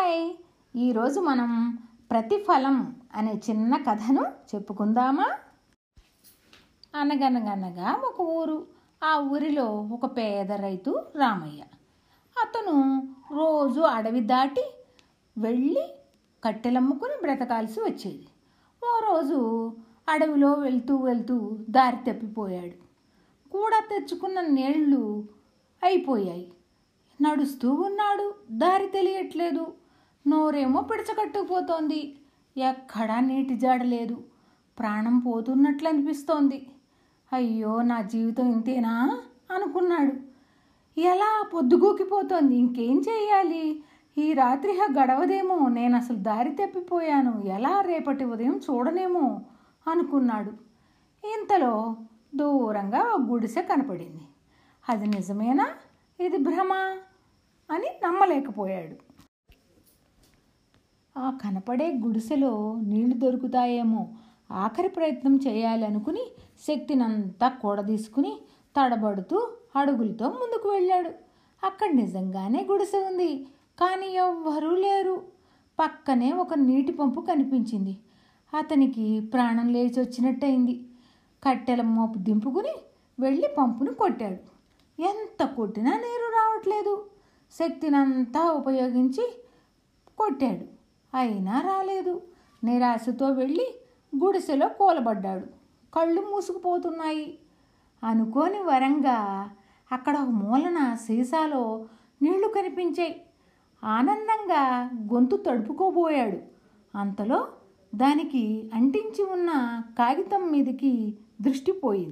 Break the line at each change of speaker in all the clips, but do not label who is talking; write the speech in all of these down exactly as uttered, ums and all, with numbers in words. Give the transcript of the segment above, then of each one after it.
Hi, ఈరోజు మనం ప్రతిఫలం అనే చిన్న కథను చెప్పుకుందామా? అనగనగనగా ఒక ఊరు. ఆ ఊరిలో ఒక పేద రైతు రామయ్య. అతను రోజు అడవి దాటి వెళ్ళి కట్టెలమ్ముకుని బ్రతకాల్సి వచ్చేది. ఓ రోజు అడవిలో వెళ్తూ వెళ్తూ దారి తప్పిపోయాడు. కూడా తెచ్చుకున్న నీళ్లు అయిపోయాయి. నడుస్తూ ఉన్నాడు, దారి తెలియట్లేదు. నోరేమో పిడచకట్టుకుపోతోంది. ఎక్కడా నీటి జాడలేదు. ప్రాణం పోతున్నట్లు అనిపిస్తోంది. అయ్యో, నా జీవితం ఇంతేనా అనుకున్నాడు. ఎలా పొద్దుగూకిపోతోంది, ఇంకేం చేయాలి? ఈ రాత్రి గడవదేమో, నేను అసలు దారి తప్పిపోయాను, ఎలా రేపటి ఉదయం చూడనేమో అనుకున్నాడు. ఇంతలో దూరంగా ఒక గుడిసె కనపడింది. అది నిజమేనా, ఇది భ్రమ అని నమ్మలేకపోయాడు. ఆ కనపడే గుడిసెలో నీళ్లు దొరుకుతాయేమో, ఆఖరి ప్రయత్నం చేయాలనుకుని శక్తినంతా కూడదీసుకుని తడబడుతూ అడుగులతో ముందుకు వెళ్ళాడు. అక్కడ నిజంగానే గుడిసె ఉంది, కానీ ఎవ్వరూ లేరు. పక్కనే ఒక నీటి పంపు కనిపించింది. అతనికి ప్రాణం లేచి వచ్చినట్టయింది. కట్టెల మోపు దింపుకుని వెళ్ళి పంపును కొట్టాడు. ఎంత కొట్టినా నీరు రావట్లేదు. శక్తినంతా ఉపయోగించి కొట్టాడు, అయినా రాలేదు. నిరాశతో వెళ్ళి గుడిసెలో కూలబడ్డాడు. కళ్ళు మూసుకుపోతున్నాయి. అనుకోని వరంగా అక్కడ ఒక మూలన సీసాలో నీళ్లు కనిపించాయి. ఆనందంగా గొంతు తడుపుకోబోయాడు. అంతలో దానికి అంటించి ఉన్న కాగితం మీదకి దృష్టి పోయింది.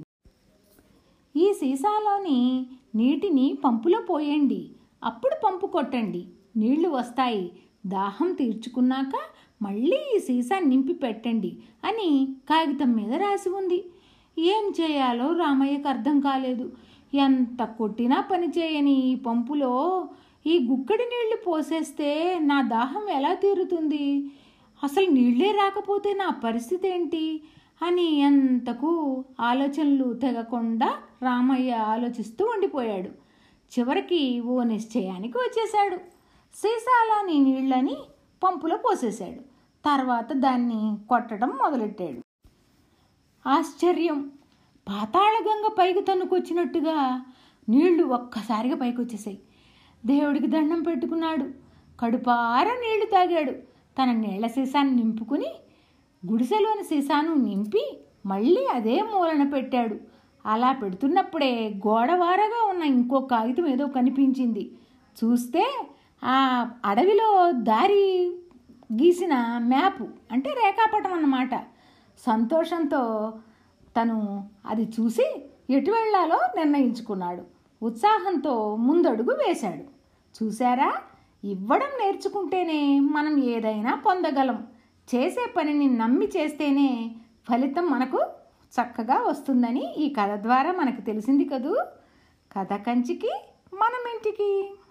ఈ సీసాలోని నీటిని పంపులో పోయండి, అప్పుడు పంపు కొట్టండి, నీళ్లు వస్తాయి. దాహం తీర్చుకున్నాక మళ్ళీ ఈ సీసా నింపి పెట్టండి అని కాగితం మీద రాసి ఉంది. ఏం చేయాలో రామయ్యకు అర్థం కాలేదు. ఎంత కొట్టినా పనిచేయని ఈ పంపులో ఈ గుక్కడి నీళ్లు పోసేస్తే నా దాహం ఎలా తీరుతుంది? అసలు నీళ్లే రాకపోతే నా పరిస్థితి ఏంటి అని ఎంతకు ఆలోచనలు తెగకుండా రామయ్య ఆలోచిస్తూ ఉండిపోయాడు. చివరికి ఓ నిశ్చయానికి వచ్చేశాడు. సీసాలోని నీళ్ళని పంపులో పోసేశాడు. తర్వాత దాన్ని కొట్టడం మొదలెట్టాడు. ఆశ్చర్యం! పాతాళగంగ పైకి తన్నుకొచ్చినట్టుగా నీళ్లు ఒక్కసారిగా పైకి వచ్చేసాయి. దేవుడికి దండం పెట్టుకున్నాడు. కడుపార నీళ్లు తాగాడు. తన నీళ్ల సీసాన్ని నింపుకుని గుడిసెలోని సీసాను నింపి మళ్ళీ అదే మూలన పెట్టాడు. అలా పెడుతున్నప్పుడే గోడవారగా ఉన్న ఇంకో కాగితం ఏదో కనిపించింది. చూస్తే ఆ అడవిలో దారి గీసిన మ్యాపు, అంటే రేఖాపటం అన్నమాట. సంతోషంతో తను అది చూసి ఎటు వెళ్ళాలో నిర్ణయించుకున్నాడు. ఉత్సాహంతో ముందడుగు వేశాడు. చూశారా, ఇవ్వడం నేర్చుకుంటేనే మనం ఏదైనా పొందగలం. చేసే పనిని నమ్మి చేస్తేనే ఫలితం మనకు చక్కగా వస్తుందని ఈ కథ ద్వారా మనకు తెలిసింది కదూ. కథ కంచికి మనం ఇంటికి.